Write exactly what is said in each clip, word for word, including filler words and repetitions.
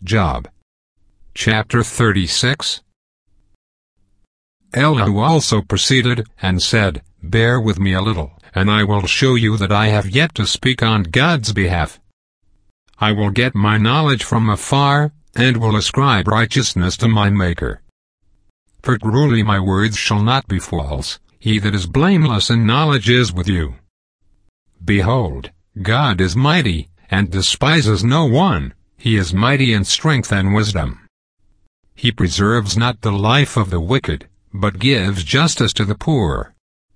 Job chapter thirty-six. Elihu also proceeded, and said, Bear with me a little, and I will show you that I have yet to speak on God's behalf. I will get my knowledge from afar, and will ascribe righteousness to my Maker. For truly my words shall not be false, he that is blameless in knowledge is with you. Behold, God is mighty, and despises no one, he is mighty in strength and wisdom. He preserves not the life of the wicked, but gives justice to the poor.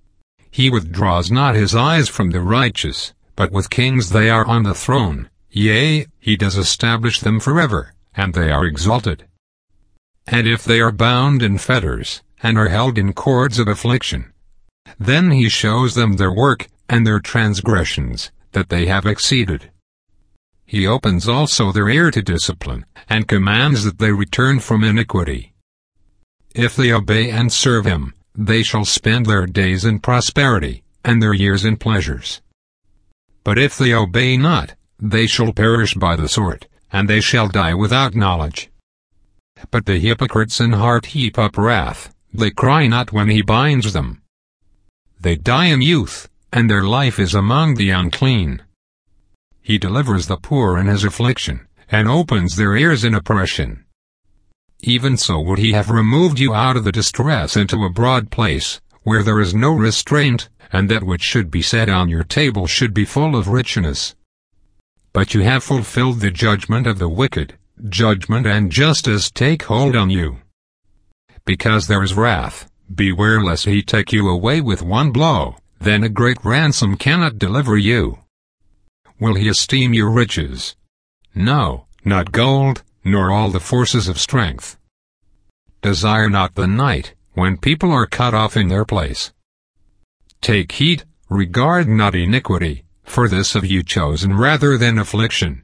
He withdraws not his eyes from the righteous, but with kings they are on the throne, yea, he does establish them forever, and they are exalted. And if they are bound in fetters, and are held in cords of affliction, then he shows them their work, and their transgressions, that they have exceeded. He opens also their ear to discipline, and commands that they return from iniquity. If they obey and serve him, they shall spend their days in prosperity, and their years in pleasures. But if they obey not, they shall perish by the sword, and they shall die without knowledge. But the hypocrites in heart heap up wrath, they cry not when he binds them. They die in youth, and their life is among the unclean. He delivers the poor in his affliction, and opens their ears in oppression. Even so would he have removed you out of the distress into a broad place, where there is no restraint, and that which should be set on your table should be full of richness. But you have fulfilled the judgment of the wicked, judgment and justice take hold on you. Because there is wrath, beware lest he take you away with one blow, then a great ransom cannot deliver you. Will he esteem your riches? No, not gold, nor all the forces of strength. Desire not the night, when people are cut off in their place. Take heed, regard not iniquity, for this have you chosen rather than affliction.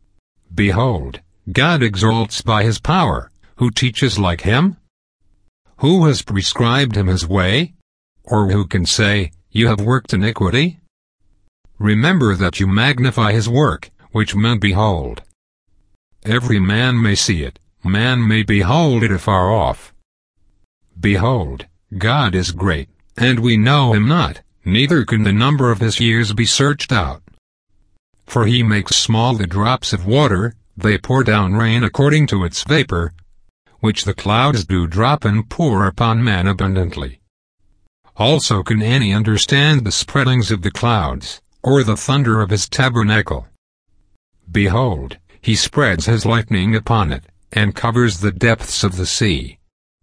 Behold, God exalts by his power, who teaches like him? Who has prescribed him his way? Or who can say, You have worked iniquity? Remember that you magnify his work, which men behold. Every man may see it, man may behold it afar off. Behold, God is great, and we know him not, neither can the number of his years be searched out. For he makes small the drops of water, they pour down rain according to its vapor, which the clouds do drop and pour upon man abundantly. Also can any understand the spreadings of the clouds, or the thunder of his tabernacle? Behold, he spreads his lightning upon it, and covers the depths of the sea.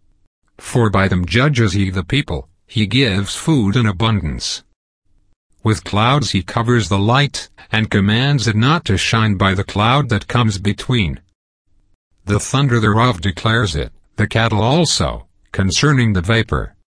For by them judges he the people, he gives food in abundance. With clouds he covers the light, and commands it not to shine by the cloud that comes between. The thunder thereof declares it, the cattle also, concerning the vapor.